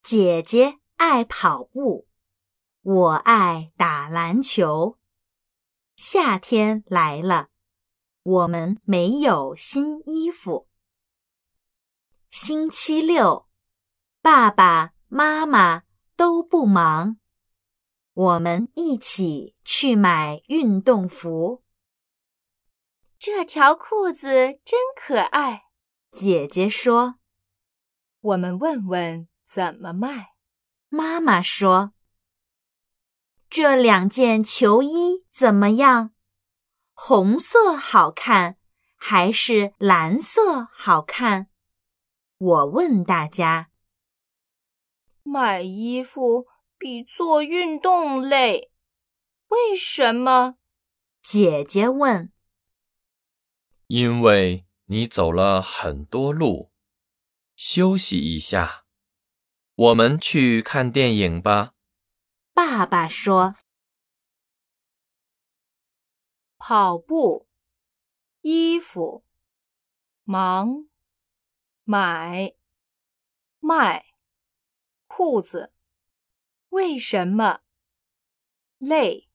姐姐爱跑步，我爱打篮球。夏天来了，我们没有新衣服。星期六，爸爸妈妈都不忙，我们一起去买运动服。 这条裤子真可爱， 姐姐说。 我们问问怎么卖。 妈妈说，这2件球衣怎么样？红色好看还是蓝色好看？我问大家。 买衣服比做运动累，为什么？ 姐姐问。 因为你走了很多路，休息一下。我们去看电影吧。 爸爸说。 跑步，衣服，忙，买，卖，裤子，为什么？累。